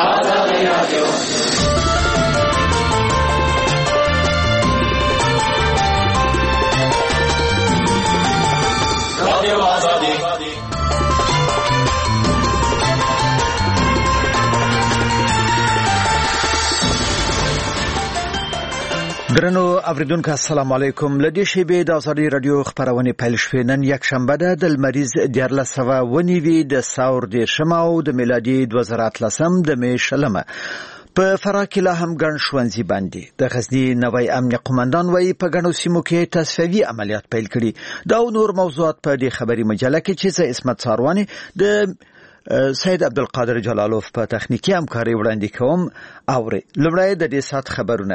آزادی رادیو درنو اوریدونکو السلام علیکم. لدې شیبې د آزادی رادیو خبرونه پیل شوې. نن یک شنبه ده د لمریز 1409 د ساور د شماو د میلادي 2013 د می شلمه په فراه کې لا هم ګڼ ښوونځي باندې د غزنی نوی امنیه قومندان وایي په ګڼو سیمو کې تصفیوي عملیات پیل کړي. دا او نور موضوعات په دې خبري مجله کې چې زه اسمت ساروانی د سید عبدالقادر جلالوف په تخنیکی همکاري وړاندې کوم. اوري لومړی د دې سات خبرونه.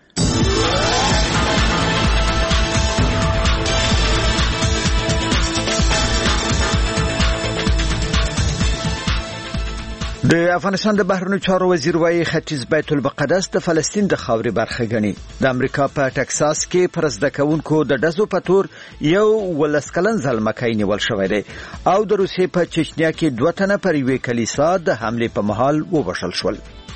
د افغانستان د بهرنیو چارو وزیر وايي ختیځ بیت المقدس د فلسطین د خاورې برخه ګڼي. د امریکا په ټکساس کې پر زده کوونکو د ډزو په تور یو ولسکلن زلمکی نیول شوی دی او د روسیې په چچنیا کې 2 تنه پر یوې کلیسا د حمله په مهال ووژل شول.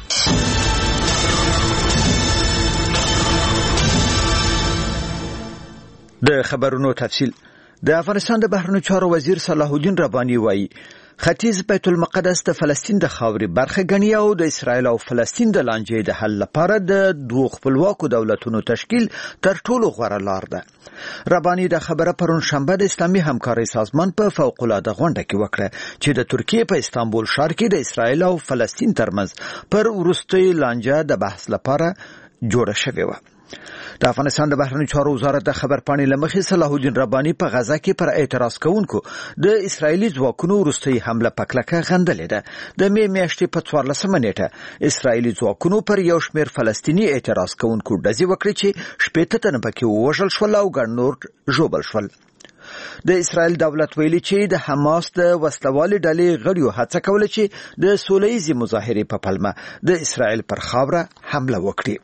د خبرونو تفصیل. د افغانستان د بهرنیو چارو وزیر صلاح الدین رباني وايي ختیځ بیت المقدس د فلسطین د خاورې برخه ګڼي او د اسرائیل او فلسطین د لانجې د حل لپاره د دوه خپلواکو دولتونو تشکیل تر ټولو غوره لار ده. رباني د خبره پرون شنبه د اسلامي همکارۍ سازمان په فوق العاده غونډه کې وکړه چې د ترکیې په استانبول ښار کې د اسرائیل او فلسطین ترمنځ پر وروستۍ لانجه د بحث لپاره جوړه شوې و. د افغانستان د بهرنیو چارو وزارت د خبرپاڼې لمخې صلاح الدین رباني په غزا کې پر اعتراض کوونکو د اسرایلی ځواکونو وروستۍ حمله په کلکه غندلې ده. د می میاشتې په 14 نیټه اسرایلی ځواکونو پر یو شمېر فلسطینی اعتراض کوونکو ډزې وکړې چې 18 تنه پکې ووژل شول او ګڼ نور ژوبل شول. د اسرائیل دولت ویلي چې د حماس د وسلوالې ډلې غړیو هڅه کوله چې د سولهییزې مظاهرې په پلمه د اسرائیل پر خاوره حمله وکړي.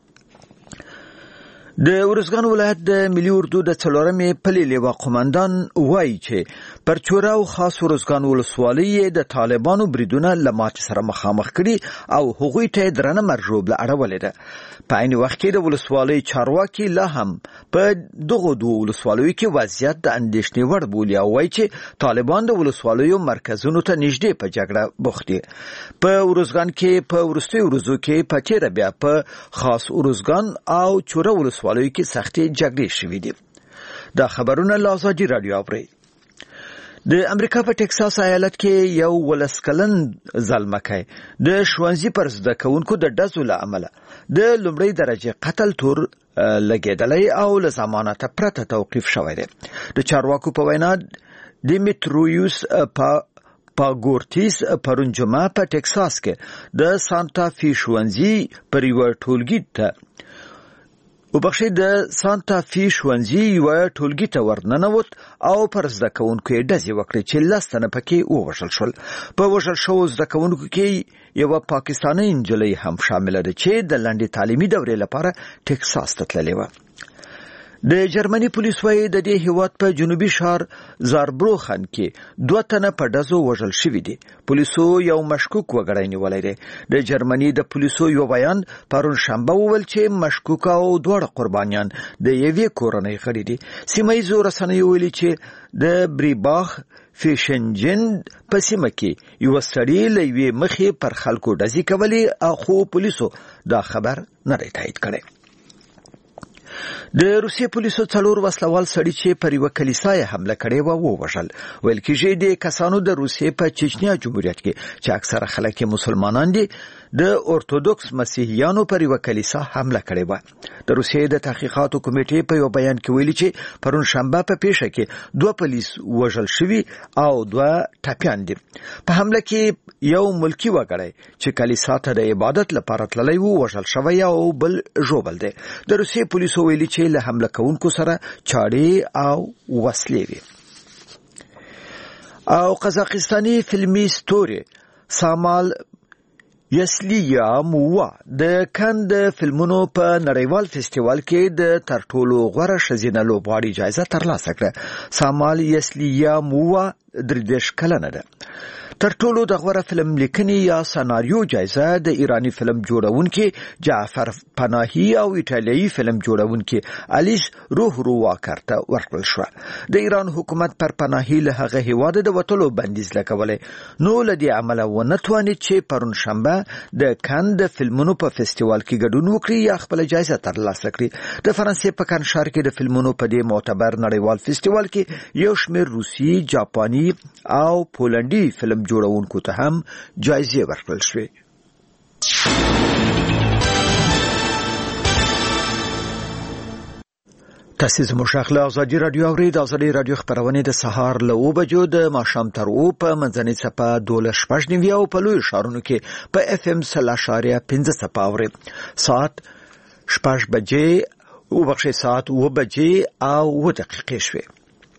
د ارزګان ولایت د ملي اردو د 4مې پلي لیوا قومندان وایي چې پر چوره او خاص ارزګان ولسوالۍ د طالبانو بریدونه له ماتې سره مخامخ کړي او هغوی ته درنه مرجوب اړولې ده. په عین وخت کې د ولسوالۍ چارواکي لا هم په دغه دوه ولسوالیو کې وضعیت د اندېښنې وړ بولي او وایي چې طالبان د ولسوالیو مرکزونو ته نږدې په جګړه بوخت دي. په ارزګان کې په ورستیو ورځو کې په تیر بیا په خاص ارزګان او چوره ولسوالیو کې سختې جګړې شوې دي. دا خبرونه له آزادي رادیو اوري. د امریکا په ټکساس ایالت کې یو ولسکلن زلمکی د ښوونځي پر زده کوونکو د ډزو له امله د لومړۍ درجه قتل تور لګېدلی او له ضمانته پرته توقیف شوی دی. د چارواکو په وینا دیمیترویوس پاګورتیس پرون جمعه په ټکساس کې د سانتا فی ښوونځي پر یوه ټولګي ته د سانتا فی ښوونځي یوه ټولګي ته ورننوت او پر زده کوونکو یې ډزې وکړې چې 10 تنه پکې ووژل شول. په وژل شوو زده کوونکو کې یوه پاکستاني نجلۍ هم شامله ده چې د لنډې تعلیمي دورې لپاره ټکساس ته تللې وه. د جرمني پولیس وايي د دې هیواد په جنوبي ښار زاربروخن کې 2 تنه په ډزو وژل شوي دي. پولیسو یو مشکوک وګړی نیولی دی. د جرمني د پولیسو یو بیان پرون شنبه وویل چې مشکوک او دواړه قربانیان د یوې کورنۍ غړي دي. سیمه ییزو رسنیو ویلي چې د بریباخ فیشنجن په سیمه کې یو سړی له یوې مخې پر خلکو ډزې کولې خو پولیسو دا خبر نه دی تایید کړی. د روسیې پولیسو 4 وسلوال سړي چې پر یوه کلیسا یې حمله کړې وه ووژل. ویل کېږي د کسانو د روسیې په چچنیا جمهوریت کې چې اکثره خلک یې مسلمانان دي د اورتودوکس مسیحیانو پر یوه کلیسا حمله کړې وه. د روسیې د تحقیقاتو کمیټې په یو بیان کې ویلي چې پرون شنبه په پیښه کې 2 پولیس وژل شوي او 2 ټپیان دي. په حمله کې یو ملکی وګړی چې کلیسا ته د عبادت لپاره تللی و وژل شوی او بل ژوبل دی. د روسیې پولیسو ویلي چې له حمله کوونکو سره چاړې او وسلې وي. او قزاقستاني فلمي ستوري سامال یسلیامووا د کند فلمونو په نړیوال فستیوال کې د تر ټولو غوره ښځینه لوبغاړې جایزه ترلاسه کړه. سامال یسلیامووا 33 کلنه ده. تر ټولو د غوره فلم لیکنې یا سناریو جایزه د ایرانی فلم جوړونکي جعفر پناهی او ایتالیایی فلم جوړونکي الیس روواکر ته ورکړل شو. د ایران حکومت پر پناهی له هغه هیواد د وټلو بندیز لګولې، نو لدی عمل ونه توانید چې پرون شنبه د کان د فلمونو په فستیوال کې ګډون وکړي یا خپل جایزه ترلاسه کړي. د فرانسې په کان ښار کې د فلمونو په دې معتبر نړیوال فستیوال کې یو شمېر روسي، جاپاني او پولنډي فلم جوړونکو ته هم جایزې ورکړل شوې. تاسو زموږ شاخله ازادي رادیو اورید. ازادي رادیو خبرونه د سهار له 9 بجو د ماښام تر 9 په منځنۍ صفه 12:15 او په لوی ښارونو کې په اف ام 0.15 صفه اورید. ساعت 6 بجې او بخښه ساعت 9 بجې او 9 دقیقې شوې.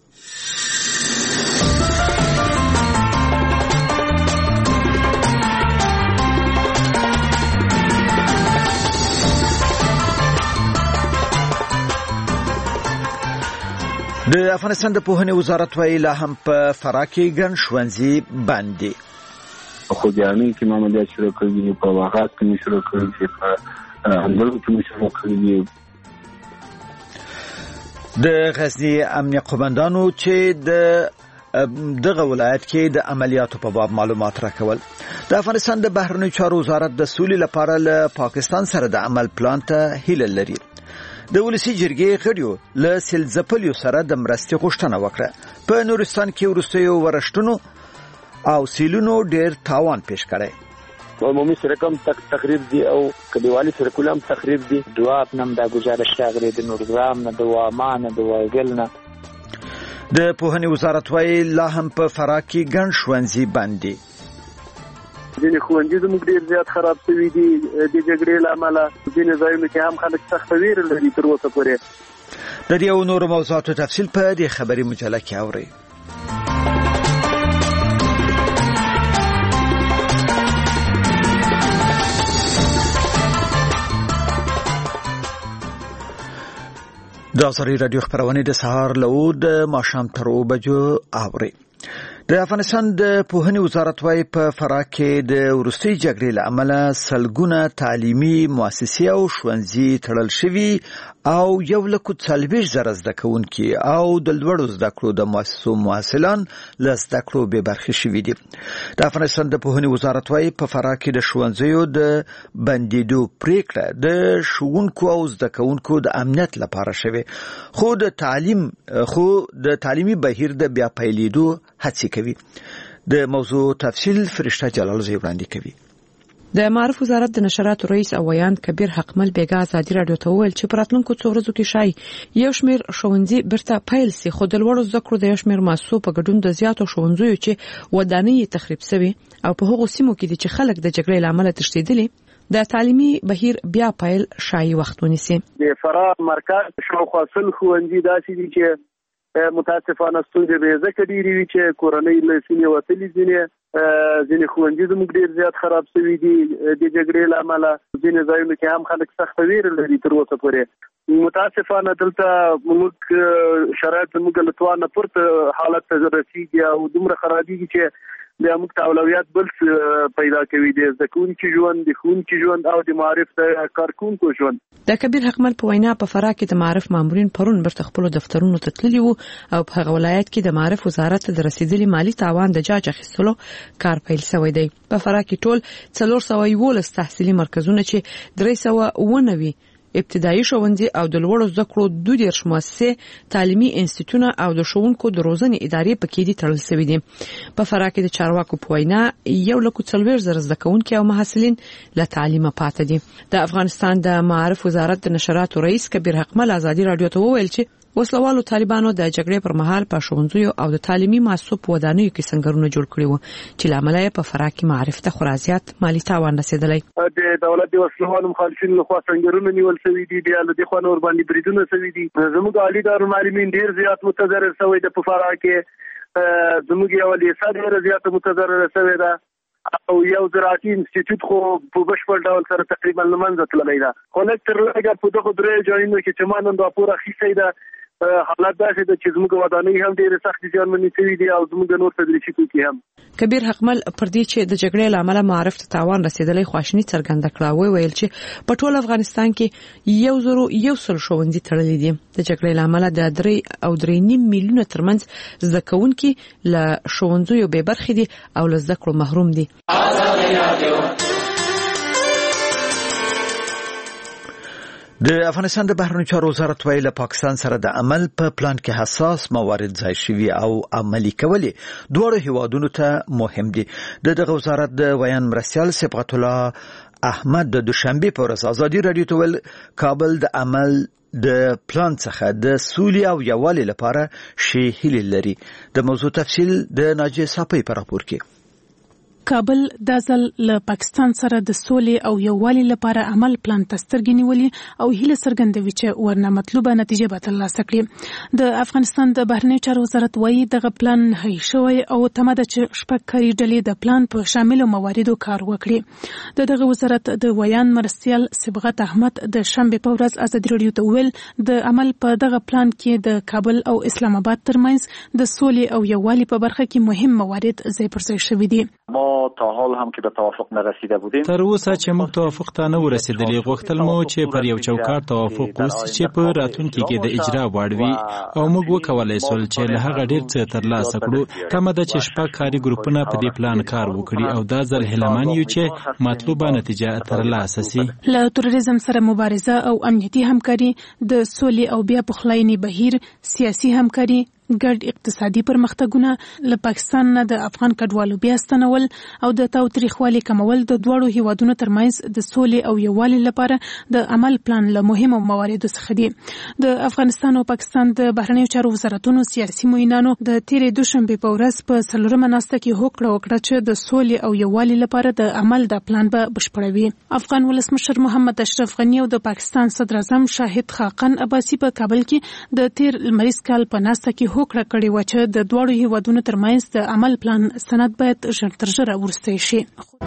د افغانستان د پوهنې وزارت وایي لا هم په فراه کې ګڼ ښوونځي بند دي. خوږیاڼي کې معمولیات شروع کړي دي، په واغات کې شروع کړي دي، په انګړو کې شروع کړي دي. د غزني امنیه قومندانو چې دغه ولایت کې د عملیاتو په باب معلومات راکول. د افغانستان د بهرنیو چارو وزارت د سولې لپاره له پاکستان سره د عمل پلان ته هیله لري. د ولسی جرګې غړیو له سلزپلیو سره د مرستې غوښتنه وکړه. په نورستان کې ورستیو ورشتونو او سیلونو ډیر تاوان پیښ کړي. عمومی سرکم تخریب دي او کلیوالي سرکولم تخریب دي. دواب نم دا گزارش راغلی د نورګرام نه، د وامان، د وایګل نه. د پوهنې وزارت وایي لا هم په فراه کې ګڼ ښوونځي بند دي. ځینې ښوونځي زموږ ډېر زیات خراب شوي دي د جګړې له امله. ځینې ځایونو کې هم خلک سخته ویره لري تر اوسه پورې. د دې او نورو موضوعاتو تفصیل په دې خبري مجله کې اورئ. د ازادي رادیو خبرونه د سهار له 9 د ماښام تر 9 بجو اورئ. د افغانستان د پوهنې وزارت وايي په فراه کې د وروستۍ جګړې له امله سلګونه تعلیمي مؤسسې او ښوونځي تړل شوي او 140,000 زده کوونکي او د لوړو زده کړو د مؤسسو محصلان له زده کړو بې برخې شوي دي. د افغانستان د پوهنې وزارت وايي په فراه کې د ښوونځیو د بندیدو پریکړه د ښوونکو او زده کوونکو د امنیت لپاره شوې، خو د تعلیمي بهیر د بیا پیلېدو هڅې کوي. د موضوع تفصیل فرشته جلال زی وړاندې کوي. د معرف وزارت د نشراتو رئیس او ویاند کبیر حقمل بیګا ازادي رادیو ته وویل چې پراتلونکو څو ورځو کې شای یو شمېر ښوونځي برته پیل سي، خو د لوړو زده کړو د یو شمېر مؤسسو په ګډون د زیاتو ښوونځیو چې ودانۍ تخریب شوي او په هغو سیمو کې چې خلک د جګړې لامل تښتېدلي د تعلیمي بهیر بیا پیل شای وخت ونیسي. د فراه مرکز شاوخوا سل ښوونځي داسې دي چې متاسفانه ستونزې به ځکه ډېرې وي چې کورنۍ له سیمې وتلي. ځینې ښوونځي زموږ ډېر زیات خراب شوي دي د جګړې له امله. ځینې ځایونو کې هم خلک سخته ویره لري تر اوسه پورې. متاسفانه دلته موږ شرایط زموږ له توان نه پورته حالت ته رسېږي او دومره خرابېږي چې بیا موږ ته اولویت بل پیدا کوي، د زده کوونکي ژوند، د ښوونکي ژوند او د معرف د کارکونکو ژوند. د کبیر حقمل په وینا په فراه کې د معرف مامورین پرون برته خپل دفترونو ته تللي وو او په هغه ولایت کې د معرف وزارت د رسیدلي مالی تاوان د جاج اخیستلو کار پیل شوی دی. په فراه کې ټول 411 تحصیلي مرکزونه چې 319 ابتدایي ښوونځي او د لوړو زده کړو 22 مؤسسې، تعلیمي انسټیټونه او د ښوونکو د روزنې ادارې پکې دي تړل شوي دي. په فراه کې د چارواکو په وینا 140,000 زده کوونکي او محصلین له تعلیمه پاتې دي. د افغانستان د معرف وزارت د نشراتو رئیس کبیر حقمل ازادي رادیو ته وویل چې وسلوالو طالبانو د جګړې پر مهال په ښوونځیو او د تعلیمي مؤسسو په ودانیو کې سنگرونه جوړ کړي وو چې لامل یې په فراه کې معرف ته خورا زیات مالی تاوان رسیدلی. د دولت د وسلوالو مخالفینو لخوا سنگرونه نیول شوي دي، بیا له دې خوا نور باندې بریدونه شوي دي. زموږ عالی دارالمعلمین ډیر زیات متضرر شوی د په فراه کې. زموږ یو لیسه ډیره زیات متضرر شوی ده او یو زراعتي انسټیټیوټ خو په بشپړ ډول سره تقریبا لمنځه تللی ده. خو لږ تر لږه په دغه درې ځایونو کې چې ما نن راپور اخیستی ده حالات دا چې زموږ ودانۍ هم ډېرې سختې زیانمنې شوي دي او زموږ نور تدریسي توکي هم. کبیر حقمل پر دې چې د جګړې له امله معارف ته تاوان رسیدلی خواشیني څرګنده کړه. ویل چې په ټول افغانستان کې 1,100 ښوونځي تړلي دي. د جګړې له امله د 3.9 میلیونه ترمنځ زده کوونکي له ښوونځیو بې برخې دي او له زده کړو محروم دي. د افغانستان د بهرنیو چارو وزارت ویل له پاکستان سره د عمل په پلان کې حساس موارد ځای شوي او عملي کول دواړو هیوادونو ته مهم دي. دغه وزارت د ویان مرستیال صبغت الله احمد د دوشنبه په ورځ ازادي رادیو ته ویل کابل د عمل د پلان څخه د سولې او یووالي لپاره شی هیله لري. د موضوع تفصیل د ناجیه صافی په راپور کې. کابل د ځل له پاکستان سره د سولې او یووالي لپاره عمل پلان تسترګې نیولې او هیله څرګندوي چې ورنه مطلوبه نتیجه به ترلاسه کړي. د افغانستان د بهرنیو چارو وزارت وایي دغه پلان هی شوی او تمه ده چې شپږ کاري ډلې د پلان په شاملو مواردو کار وکړي. دغه وزارت د ویان مرستیال صبغت احمد د شنبه په ورځ ازادي رادیو ته ویل د عمل په دغه پلان کې د کابل او اسلام آباد ترمنځ د سولې او یووالي په برخه کې مهم موارد ځای پر ځای شوي دي. تا حال هم که به توافق نرسیده بودیم تر اوسه چې موږ توافق ته نه ورسېدلې غوښتل مو چې پر یو چوکاټ توافق وشي چې په راتلونکي کې د اجرا وړ وي او موږ وکولای شول چې له هغه ډیر څه ترلاسه کړو. تمه ده چې شپږ کاري ګروپونه په دې پلان کار وکړي او دا ځل هیلهمن یو چې مطلوبه نتیجه ترلاسه شي. له تروریزم سره مبارزه او امنیتي همکاري، د سولې او بیا پخلاینې بهیر، سیاسي همکاري، ګډ اقتصادي پرمختګونه، له پاکستان نه د افغان کډوالو بیا ستنول او د تاوتریخوالي کمول د دوړو هیوادونو ترمنځ د سولې او یووالي لپاره د عمل پلان له مهمو مواردو څخه دي. د افغانستان او پاکستان د بهرنیو چارو وزارتونو سیاسي معینانو د تیرې دوشنبه په ورځ په څلورمه ناسته کې هوکړه وکړه چې د سولې او یووالي لپاره د عمل د پلان به بشپړوي. افغان ولسمشر محمد اشرف غنی او د پاکستان صدر اعظم شاهد خاقان عباسی په کابل کې د تیر لمریز کال په ناسته کې هوکړه کړې و چې د دوړو هیوادونو ترمنځ د عمل پلان سند باید ژر تر ژره ورسته شي.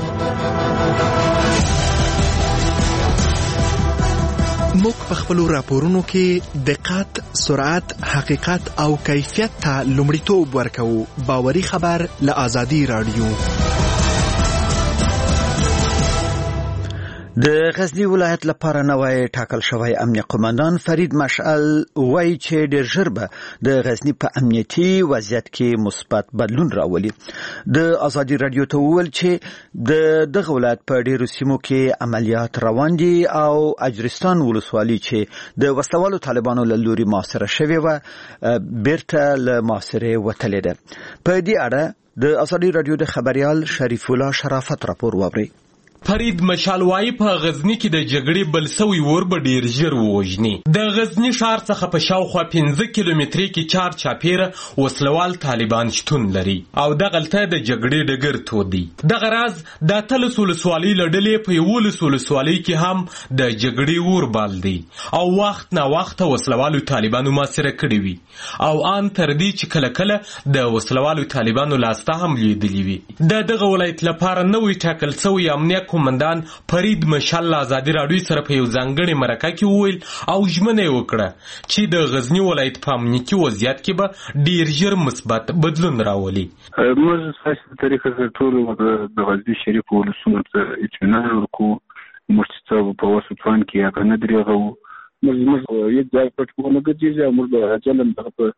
موږ په خپلو راپورونو کې دقت، سرعت، حقیقت او کیفیت ته لومړیتوب ورکوو. باوري خبر له آزادي رادیو. د غزنی ولایت لپاره نوی ټاکل شوی امنیه قومندان فرید مشعل وایي چې ډېر ژر به د غزنی په امنیتي وضعیت کې مثبت بدلون راولي. د آزادي رادیو ته وویل چې دغه ولایت په ډېرو سیمو کې عملیات روان دي او اجرستان ولسوالي چې د وسلوالو طالبانو له لوري محاصره شوې وه بیرته له محاصرې وتلې ده. په دې اړه د آزادي رادیو د خبريال شریف الله شرافت راپور واوري. فرید مشعل وايي په غزنی کې د جګړې بل سوی ور به ډیر ژر ووجني. د غزنی ښار څخه په شاوخوا 15 کیلومتري کې چار چاپیره وسلوال طالبان شتون لري او دغلته د جګړې ډګر تودي. دغه راز د تلس ولسوالۍ لړلې په یولس ولسوالۍ کې هم د جګړې ور بال دي او وخت نه وخت وسلوالو طالبانو محاصره کړي وي او ان تر دې چې کله کله د وسلوالو طالبانو لاسته هم لیدلې وي. دغه ولایت لپاره نوې ټاکل شوی امنیه قومندان فرید مشعل آزادي رادیو سره په یو ځانګړي مرکه کې وویل او ژمنه وکړه چې د غزنی ولایت په امنیتي وضعیت کې به ډیر ژر مثبت بدلون راولي. موږ په طریقه ټول د غزنی شریف ولسونو ته اطمینان ورکوو. موږ چې په وسوتوان کې هغه نه درېغو موږ یو ځای پټ نه ګرځي او موږ به اجلم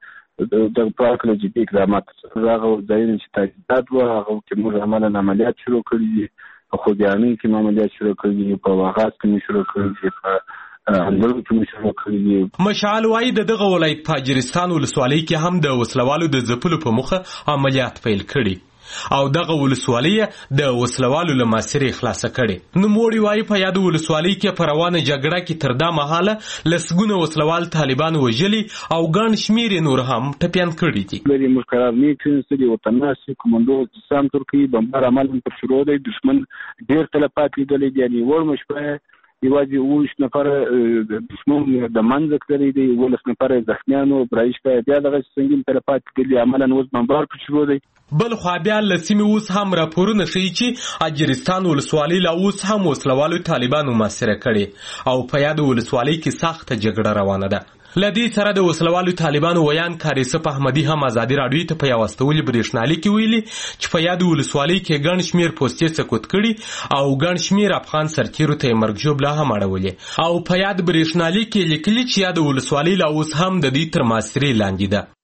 د پاک له جدي اقدامات راغو ځایونه چې تاسو هغه چې موږ عملیات شروع کړی خو بیانې کې عملیات شروع کړي په واغات کې شروع کړي په اندرو کې شروع کړي. مشعل وايي دغه ولایت په اجرستان ولسوالۍ کې هم د وسلوالو د ځپلو په مخه عملیات پیل کړي او دغه ولسوالۍ د وسلوالو له محاصرې خلاصه کړي. نوموړي وايي په یاد ولسوالۍ کې په روانه جګړه کې تر دا مهاله لسګونه وسلوال طالبان وژلي او ګڼ شمېر نور هم ټپیان کړي دي. لري مشکلات نه کېږي او تناسي کومندو سم ترکی بمبار عمل پر شروع دی. دشمن ډېر تلفات لیدلې دي. یعنی ور مشپه یوازې 19 نفر دشمن د منځ کړی دی، 19 نفر زخمیانو برایشته بیا دغه سنگین تلفات کړي عملاً اوس بمبار پر شروع دی. بل خو بیا لسیمه اوس هم راپورونه ښیي چې اجرستان ولسوالۍ لا اوس هم وسلوالو طالبانو محاصره کړي او په یاد ولسوالۍ کې سخته جګړه روانه ده. لدی سره د وسلوالو طالبانو ویان کاریسف احمدی هم ازادي رادیو ته په یو استولي برېښنالیک کې ویلي چې په یاد ولسوالۍ کې ګڼ شمیر پوسټې سقوط کړي او ګڼ شمیر افغان سرتیرو ته مرګ ژوبله هم اړولې او په یاد برېښنالیک کې لیکلي چې یاد ولسوالۍ لا اوس هم د دې تر محاصرې لاندې ده.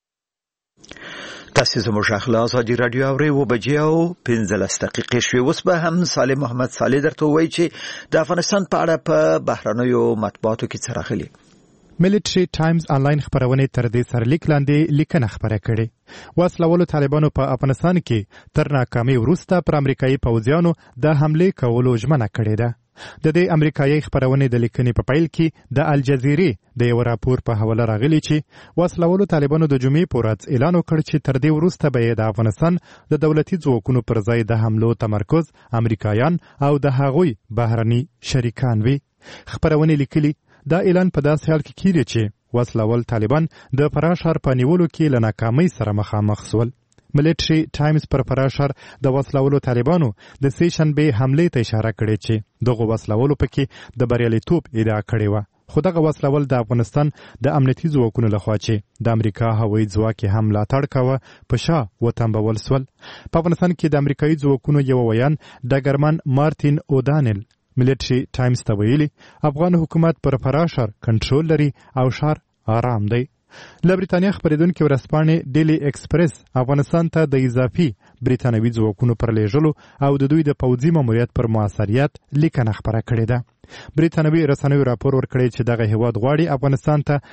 تاسو زموږ اخلا ازادي رادیو اوري و بجې او 15 دقیقې شوي. اوس به هم صالح محمد صالح درته وایي چې د افغانستان په اړه په بهرنیو مطبوعاتو کې څه راغلي. ملټري ټایمز آنلاین خبرونه تر دې سرلیک لاندې لیکنه خبره کړې. وسلوالو طالبانو په افغانستان کې تر ناکامۍ وروسته پر امریکایي پوځیانو د حمله کولو ژمنه کړې ده. د دې امریکایي خبرونه د لیکنې په پیل کې د الجزیرې د یو راپور په حواله راغلی چې وسلوالو طالبانو د جمعې په ورځ اعلان وکړ چې تر دې وروسته به د افغانستان د دولتي ځواکونو پر ځای د حملو تمرکز امریکایان او د هغوی بهرني شریکان وي. خبرونه لیکلي دا اعلان په داسې حال کې کیږي چې وسلوال طالبان د فراه ښار په نیولو کې له ناکامۍ سره مخامخ شول. ملټري ټایمز پر فراه ښار د وسلوالو طالبانو د سې شنبې حملې ته اشاره کړې چې دغه وسلوالو پکې د بریالیتوب ادعا کړې وه. خو دغه وسلوال د افغانستان د امنیتي ځواکونو لخوا چې د امریکا هوایي ځواک هم ملاتړ کاوه په شا وتمبول سول. په افغانستان کې د امریکایي ځواکونو یو ویان ډګرمن مارتین اودانل ملټري ټایمز ته ویلي افغان حکومت پر فراه ښار کنټرول لري او ښار آرام دی. له بریتانیا خبرېدونکې ورځپاڼې ډیلی ایکسپریس افغانستان ته د اضافي بریتانوي ځواکونو پر لیږلو او د دوی د پوځي ماموریت پر موثریت لیکنه خپره کړې ده. بریتانوي رسنیو راپور ورکړی چې دغه هیواد غواړي افغانستان ته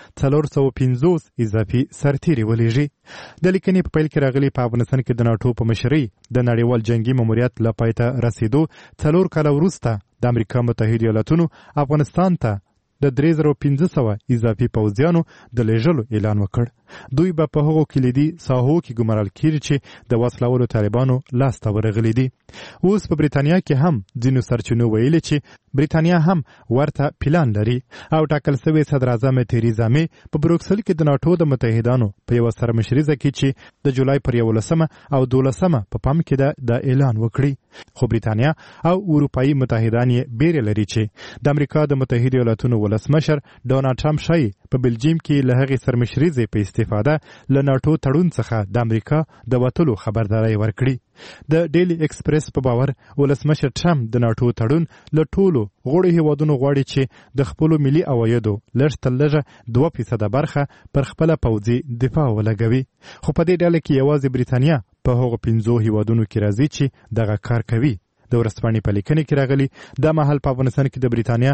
450 اضافي سرتیري ولېږي. د لیکنې په پیل کې راغلي په افغانستان کې د ناټو په مشرۍ د نړیوال جنگي ماموریت له پای ته رسیدو 4 کاله وروسته د امریکا متحده ایالاتونو افغانستان ته د 3500 اضافي پوځیانو د لیږلو اعلان وکړ. دوی به په هغو کلیدي ساحو کې ګمارل کیږي چې د وسلوالو طالبانو لاسته ورغلي دي. اوس په بریتانیا کې هم ځینو سرچینو ویلي چې بریتانیا هم ورته پلان لري او ټاکل شوی صدر اعظم تریزا مې په بروکسل کې د ناټو د متحدانو په یو سرمشریزه کې چې د جولای پر 11 او 12 په پام کې د اعلان وکړي. خو بریتانیا او اروپایي متحدان یې بیره لري چې د امریکا د متحده ایالاتونو ولسمشر ډونالډ ټرمپ شای په بلجیم کې له هغې سرمشریزې په استفاده له ناټو تړون څخه د امریکا د وتلو خبرداری ورکړي. د ډیلی ایکسپریس په باور ولسمشر ټرمپ د ناټو تړون له ټولو غړو هیوادونو غواړي چې د خپلو ملي عوایدو لږ تر لږه 2% برخه پر خپله پوځي دفاع ولګوي. خو په دې ډله کې یوازې بریتانیا په هغو 5 هیوادونو کې راځي چې دغه کار کوي. د ورځپاڼې په لیکنې کې راغلي دا مهال په افغانستان کې د بریتانیا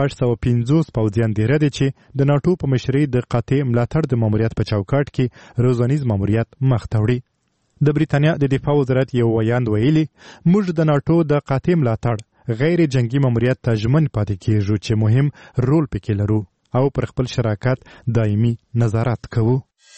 650 پوځیان دیره دي چې د ناټو په مشرۍ د قاطع ملاتړ د ماموریت په چوکاټ کې روزانیز ماموریت مخ ته وړي. د بریتانیا د دفاع وزارت یو ویاند ویلي موږ د ناټو د قاطع ملاتړ غیر جنگي ماموریت ته ژمن پاتې کیږو چې مهم رول پکې لرو او پر خپل شراکت دایمي نظارت کوو.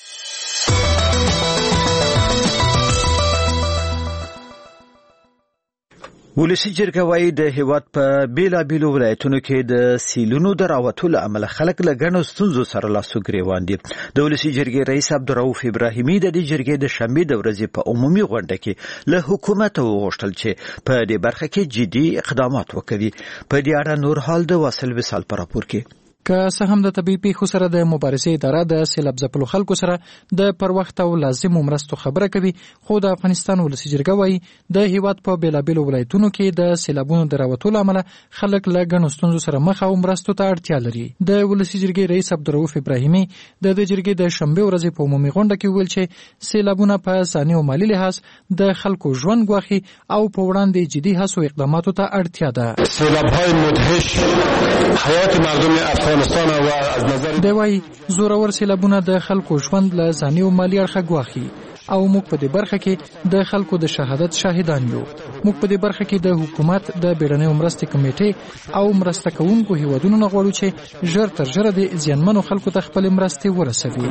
ولسی جرګه وايي د هیواد په بیلابیلو ولایتونو کې د سیلونو د راوتلو عمل خلک له ګڼو ستونزو سره لاس و ګریوان دي. د ولسی جرګې رئیس عبدالرؤف ابراهیمي د دې جرګې د شنبې د ورځې په عمومي غونډه کې له حکومت وغوښتل چې په دې برخه کې جدي اقدامات وکړي. په دې اړه نور حال د واصل وصال په راپور کې که څه هم د طبي پیښو سره د مبارزې اداره د سیلاب ځپلو خلکو سره د پر وخت او لازمو مرستو خبره کوي، خو د افغانستان ولسی جرګه وايي د هیواد په بیلابیلو ولایتونو کې د سیلابونو د راوتلو عمله خلک له ګڼو ستونزو سره مخ او مرستو ته اړتیا لري. د ولسی جرګې رئیس عبدالرؤف ابراهیمي د جرګې د شنبې ورځې په عمومي غونډه کې ویل چې سیلابونه په ځاني او مالي لحاظ د خلکو ژوند ګواخي او په وړاندې جدي هڅو اقداماتو ته اړتیا ده. سیلاب‌های مدهش حیات مردم افغانستان دی وايي زورور سیلابونه د خلکو ژوند له ځاني او مالي اړخه ګواخي او موږ په دې برخه کې د خلکو د شهادت شاهدان یو. موږ په دې برخه کې د حکومت د بیړنۍ مرستې کمیټې او مرسته کوونکو هیوادونو نه غواړو چې ژر تر ژره د زیانمنو خلکو ته خپل مرستې ورسوي.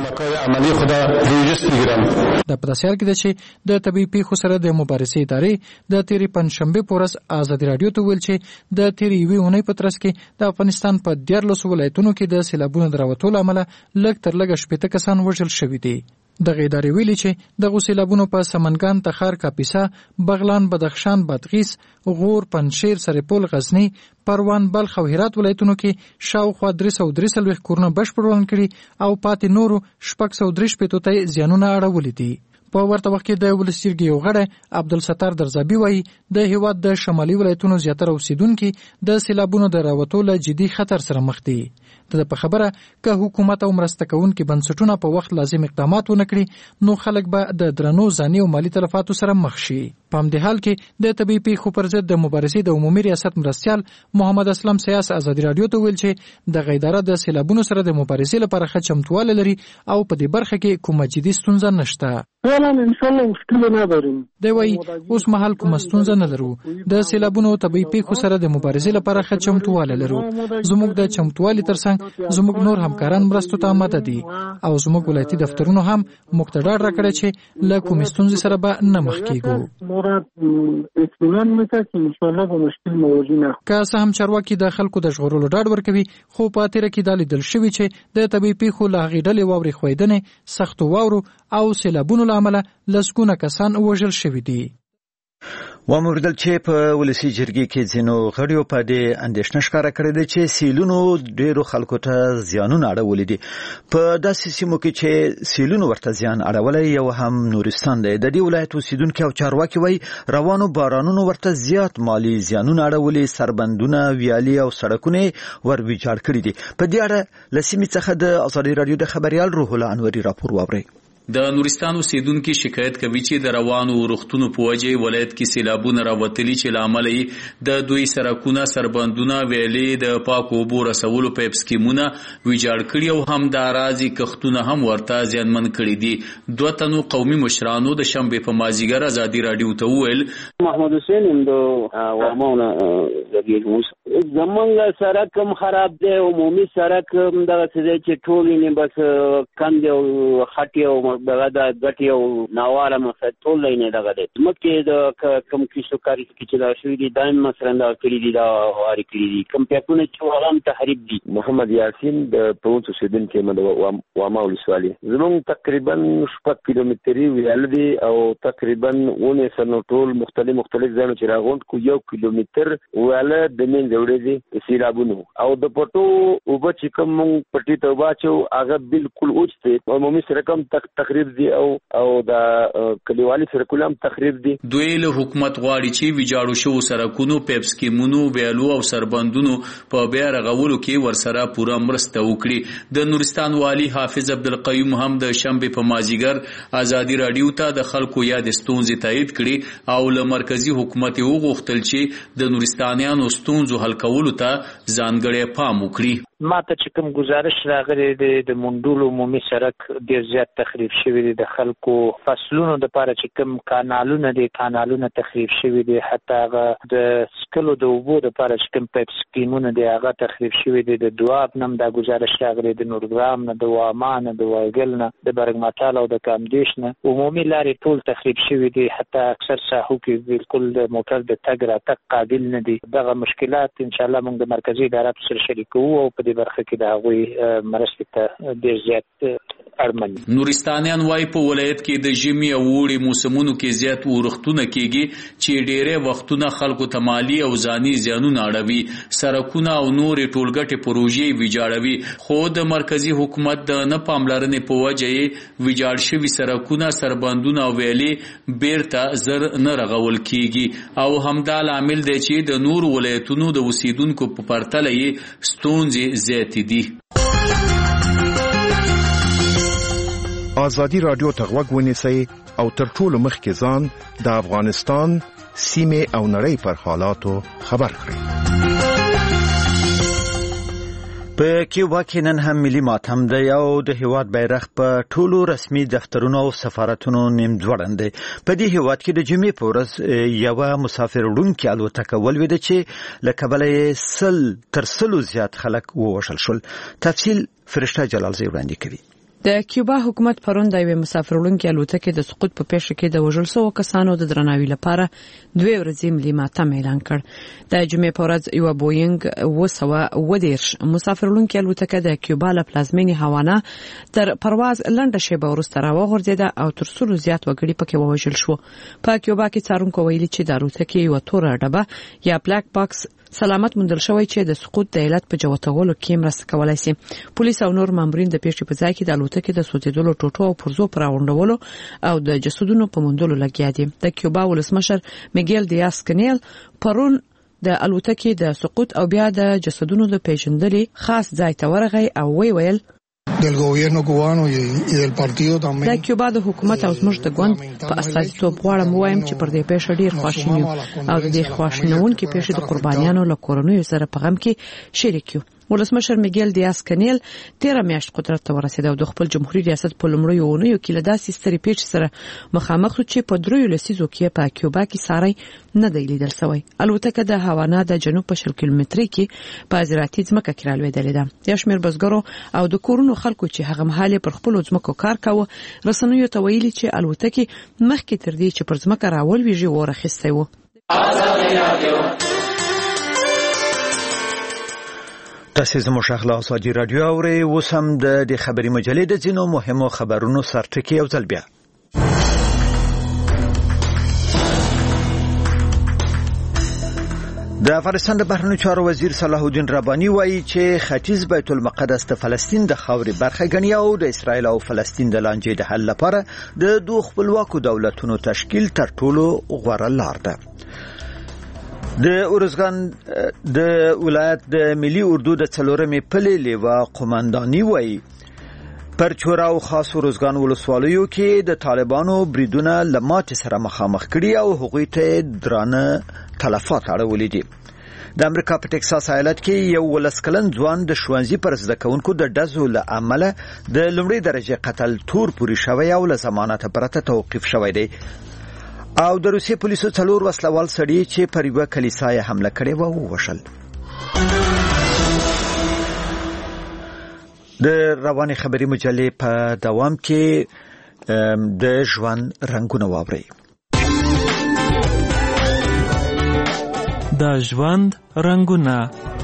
دا په داسې حال کې ده چې د طبي پیښو سره د مبارزې ادارې د تیرې پنجشنبې په ورځ ازادي راډیو ته ویل چې د تیرې یوې اونۍ په ترڅ کې د افغانستان په 14 ولایتونو کې د سیلابونو د راوتلو عمله لږ تر لږه 80 کسان وژل شوي دي. دغه ادارې ویلي چې دغه سیلابونو په سمنګان، تخار، کاپیسا، بغلان، بدخشان، بادغیس، غور، پنجشیر، سرپل، غزنی، پروان، بلخ او هرات ولایتونو کې شاوخوا 343 کورونه بشپړ وران کړي او پاتې نورو 633 ته زیانونه اړولي دي. په ورته وخت کې د ولسي جرګې یو غړی عبدالستار درزابي وایي د هیواد د شمالي ولایتونو زیاتره اوسیدونکي د سیلابونو د راوتو له جدي خطر سره مخ دي. د په خبره که حکومت او مرسته کوونکي بنسټونه په وخت لازم اقدامات ونه کړي نو خلک به د درنو ځاني او مالی تلفاتو سره مخ شي. په همدې حال کې د طبيعي پیښو پر ضد د مبارزې د عمومي ریاست مرستیال محمد اسلم سیاس ازادي رادیو ته ویل چې د اداره د سیلابونو سره د مبارزې لپاره ښه چمتوالی لري او په دې برخه کې کومه جدي ستونزه نشته. ان شاء الله مشکل نه لرو. دی وايي اوس مهال کومه ستونزه نه لرو. د سیلابونو او طبيعي پیښو سره د مبارزې لپاره ښه چمتوالی لرو. زموږ د چمتوالي ترڅنګ زموږ نور همکاران مرستو ته آماده دي او زموږ ولایتي دفترونو هم مقتدر راکړي چې له کومې ستونزې سره به نه مخ کیږو. اطمینان مته چې ان شاء الله به مشکل موجود نه. که څه هم چارواکي د خلکو د ژغورلو ډاډ ورکوي خو په تیر کې د لیدل شوی چې د طبيعي پیښو له غیډلې واوري خویدنې سختو واورو او سیلابونو لامل لسګونه کسان وژل شوي دي. وموردل چې په ولسی جرګې کې ځینو غړیو په دې اندېښنه ښکاره کړې ده چې سیلونو ډېرو خلکو ته زیانونه اړولي دي. په داسې سیمو کې چې سیلونو ورته زیان اړولی یو هم نورستان دی. د دې ولایت اوسیدونکي او چارواکي وایي روانو بارانونو ورته زیات مالی زیانونه اړولي، سربندونه، ویالې او سړکونه ور ویجاړ کړي دي. په دې اړه له سیمې څخه د ازادي راډیو د خبریال روح الله انوري راپور واورئ. د نورستان اوسیدونکو شکایت کوي چې د روانو روغتونو په وجه ولایت کې سیلابونه راوتلي چې لامل یې د دوی سرکونه، سربندونه، ویلې د پاکو اوبو رسولو پایپ سکیمونه ویجاړ کړي او هم د اراضي کښتونه هم ورته زیانمن کړي دي. دوه تنو قومي مشرانو د شنبې په مازیګر ازادي راډیو ته وویل محمد حسین د وامونه زګیږي زمونږ سرک هم خراب دی، عمومي سرک دغه څه چې ټول نه بس کند او خټي او دغه د غټي او ناواره مسد ټول نه دغه دی. مکه د کم کیسو کاری چې دا شوې دي دایم مسرنده کړی دي دا واري کړی دي کم پیاکونه چې هغه تحریف دي. محمد یاسین د پروت سیدن کې مد وامه ولسوالي زموږ تقریبا 6 کیلومتري ویل دي او تقریبا 19 ټول مختلف ځایونه چې راغوند کو 1 کیلومتر ویل د من جوړې دي سیلابونو او د پټو او بچ کوم پټي ته واچو هغه بالکل اوچته عمومي رقم تخریب دي او د کلیوالي سرکولم تخریب دي. دوی له حکومت غواړي چې ویجاړو شو سرکونو، پایپ سکیمونو، ویالو او سربندونو په بیا رغولو کې ورسره پوره مرسته وکړي. د نورستان والی حافظ عبدالقیوم هم د شنبې په مازیګر ازادي راډیو ته د خلکو یاد ستونزې تایید کړي او له مرکزی حکومت وغوښتل چې د نورستانیانو ستونزو حل کولو ته ځانګړی پام وکړي. ما ته چې کوم گزارش راغلی دی د منډول عمومي سړک ډیر زیات تخریب شوی دی، د خلکو فصلونو د لپاره چې کوم کانالونه تخریب شوی دي، حتی هغه د سکلو د اوبو د لپاره چې کوم پایپ سکیمونه دي هغه تخریب شوی دي. د دواب نم دا گزارش راغلی د نورګرام نه، د وامان نه، د وایګل نه، د برګمټال او د کامدیش نه عمومي لارې ټول تخریب شوی دي. حتی اکثر ساحو کې بالکل د موټر د تګ راتګ قابل نه دي. دغه مشکلات ان شاء الله موږ د مرکزی اداره سره شریکو او په دې برخه کې د هغوی مرستې ته ډېر زیات اړمن. نورستانیان وايي په ولایت کې د ژمي او اوړي موسمونو کې زیات ورښتونه کېږي چې ډېرې وختونه خلکو ته مالي او ځاني زیانونه اړوي، سرکونه او نورې ټولګټې پروژې ویجاړوي. خو د مرکزی حکومت د نه پاملرنې په وجه یې ویجاړ شوي سرکونه، سربندونه او ویلې بیرته زر نه رغول کېږي او همدا لامل دی چې د نور ولایتونو د اوسیدونکو په پرتله یې ستونزې زیاتې دي. ازادي راډیو ته غوږ ونیسئ او تر ټولو مخکې ځان د افغانستان سیمې او نړۍ پر حالاتو خبر کړئ. په کیوبا کې نن هم ملي ماتم دی او د هیواد بیرغ په ټولو رسمي دفترونو او سفارتونو نیم ځوړند دی. په دې هیواد کې د جمعې په ورځ یوه مسافر وړونکې الوتکه ولوېده چې له کبله تر 100 زیات خلک ووژل شول. تفصیل فرشته جلالزی وړاندې کوي. د کیوبا حکومت پرون د یوې مسافرولونکو الوتکې د سقوط په پیښه کې د وژل شوو کسانو د درناوي لپاره 2 ورځې ملي ماتم اعلان کړ. د جمعې په ورځ یو بوینګ 710 مسافرولونکو الوتکه د کیوبا له پلازمینې هاوانا تر پرواز لنډه شیبه وروسته راوغورځیده او تر څو زیات وګړي پکې ووژل شو. په کیوبا کې څارونکو ویلي چې د الوتکې یو توره ډبه یا بلاک باکس سلامت موندل شوی چې د سقوط د علت په جوتولو کې مرسته کولای شي. پولیس او نور مامورین د پیښې په ځای کې د الوتکې د سوځیدلو ټوټو او پرزو پر راوندولو او د جسدونو په موندلو لګیا دي. د کیوبا ولسمشر میګل دیاس کنیل پرون د الوتکې د سقوط او بیا د جسدونو د پیژندلې خاص ځای ته ورغی او ویل del gobierno cubano y del partido también. د کیوبا د حکومت او زموږ د ګوند په استازیتوب غواړم وایم چې پر دې پیښه ډیر خواشینی او د دې خواشینونکو پیښې د قربانیانو له کورونو سره په غم کې شریک یو. ولسمشر میګل دیاس کنیل 13 میاشت قدرت ته ورسید او د خپل جمهوریت ریاست په لومړیو اونیو کې له داسې سترې پیښې سره مخامخ شو چې په 3 لسیزو کې په کیوبا کې ساري نه دی لیدل شوی. الوتکه د هاوانا د جنوب په 10 کیلومتري کې په زراعتي ځمکه کې راولېدلې ده. یو شمېر بزګرو او د کورونو خلکو چې هغه مهال پر خپل ځمکو کار کاوه رسنیو ته ویلي چې الوتکه مخکې تر دې چې پر ځمکه راولويږي ورخصته و. تاسو زموږ خپل ازادي رادیو اورئ. اوس هم د خبري مجلې د ځینو مهمو خبرونو سرټکی او ځل بیا. د افغانستان د بهرنیو چارو وزیر صلاح الدین رباني وایي چې ختیځ بیت المقدس د فلسطین د خاورې برخه ګڼي او د اسرایل او فلسطین د لانجې د حل لپاره د دوه خپلواکو دولتونو تشکیل تر ټولو غوره لار ده. د اورزګان د ولایت د ملي اردو د څلورمې پلې لیوا قومنداني وایي پر چورا او خاص اورزګان ولسوالیو کې د طالبانو بریدونه لمات سره مخامخ کړي او هغوی ته درانه تلفات اړولې دي. د امریکا په ټکساس ایالت کې یو ولسکلن ځوان د ښوونځي پر زده کوونکو د ډزو له امله د لومړي درجه قتل تور پوري شوی او له ضمانت پرته توقيف شوی دی. او د روسیې پولیسو 4 وسلوال سړي چې پر یو کلیسا یې حمله کړې و وشل. د رواني خبري مجلې په دوام کې د ژوند رنگونه واوري. د ژوند رنگونه.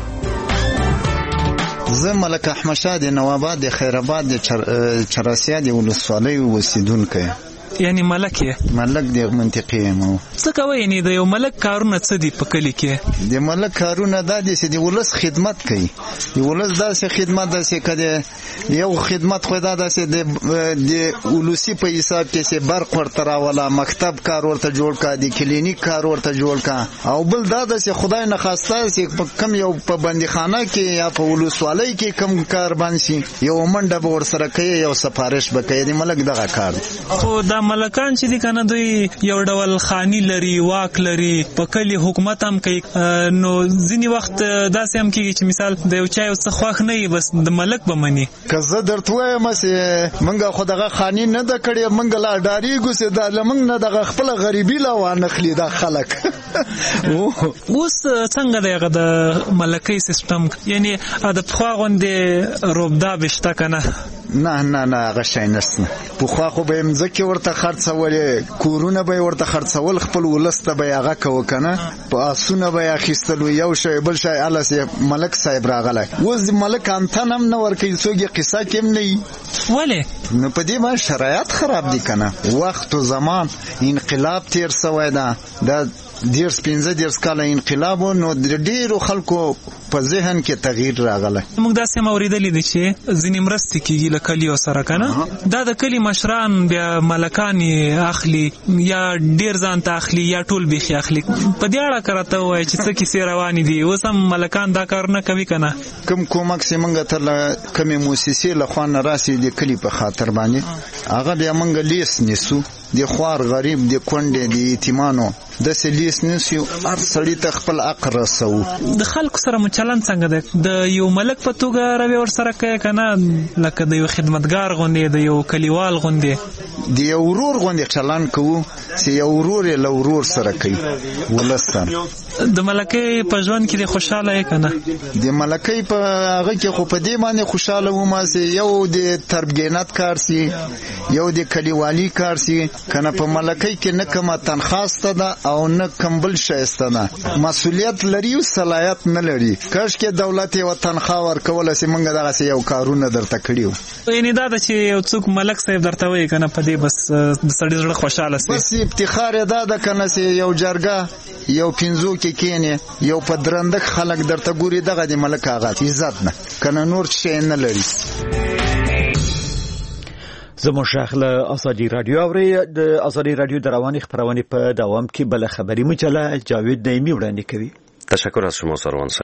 زه ملک احمد شاه د نواباد د خیرآباد د چراسیا د ولسوالۍ اوسیدونکی. یعنی ملک د منطقې مو څه کوي؟ یعنی د یو ملک کارونه څه دي په کلی کې؟ د ملک کارونه د دې د ولس خدمت کوي. د ولس داسې خدمت داسې کده یو خدمت خو دا داسې د ولسی په حساب کې سي برق ورته راولا، مکتب کار ورته جوړ کا، د کلینیک کار ورته جوړ کا، او بل دا داسې خدای نه خواسته سي کم یو په بندیخانه کې یا په ولسوالۍ کې کم کار باندې یو منډه به ور سره کوي، یو سفارش به کوي. د ملک دغه کار خو دا ملکان چې دي کنه دوی یو ډول خاني لري، واک لري، په کلی حکومت هم کوي. نو ځینی وخت داسې هم کیږي چې مثال د یو چا یو څه خوښ نه وي بس د ملک به مني. که زه درته وایم چې منګه خو دغه خاني نه د کړی، منګه لا ډاریږو چې دا لمنګ نه دغه خپل غریبي لا وانخلی دا خلک. اوس څنګه دغه د ملکي سیستم یعنی د پخوا غوندې روبدا بشته کنه؟ نه هغه شي نشته. پخوا خو به مځکه ورته خرڅولې، کورونه به ورته خرڅول، خپل ولسته به هغه کو کنه، په اسونه به اخیستلو، یو شی بل شی الاسه ملک صاحب راغله. اوس ملک انتن هم نه ورکې څوګي قصه کېم نه ولی نو په دې باندې شرایط خراب دي کنه. وخت او زمان انقلاب تیر سوی دا 15 کاله انقلاب نو ډیرو خلکو په ذهن کې تغییر راغله. موږ داسې موریدلې دي چې ځینې مرستې کیږي له کلیو سره کنه، دا د کلی مشران بیا ملکان اخلي یا ډیر ځان ته اخلي یا ټول بيخي اخلي. په دې اړه کرته وای چې څه کیسې روانې دي. اوس هم ملکان دا کار نه کوي کنه. کوم کومک چې موږ ته کومه مؤسسې له خوا نه راسي د کلی په خاطر باندې هغه بیا موږ لیس نیسو. د خوار غریب د کونډې د یتیمانو د سلیس نسیو هر سړی ته خپل حق رسو. د خلکو سره مچلن څنګه ده؟ د یو ملک په توګه روي ور سره کوي کنه، لکه د یو خدمتګار غوندې، د یو کلیوال غوندې، د یو ورور غوندې چلن کوو چې یو ورور له ورور سره کوي ولستان. د ملکې په ژوند کې د خوشاله یې کنه د ملکې په هغه کې خو په دې باندې خوشاله ومه چې یو د تربګینات کار سي یو د کلیوالي کار سي کنه په ملکې کې نه کومه تنخواه ده او نه کمبل شایسته نه مسؤلیت لري او صلاحیت نه لري کاش کې دولت یو تنخواه ورکول سي منګه دغه یو کارونه درته کړیو یعنی دا چې یو څوک ملک صاحب درته وایي کنه په دې بس د سړي زړه خوشاله سي بس افتخار دا ده کنه چې یو جرګه یو پنځو کې کېنه یو په درندک خلک درته ګوري دغه د ملک هغه عزت نه کنه نور شي نه لري. زموږ شیخ له ازادي رادیو اوري د ازادي رادیو د رواني خبرونه په دوام کې بل خبري مجله جاوید نعیمی وړاندې کوي. تشکر از شما سروان.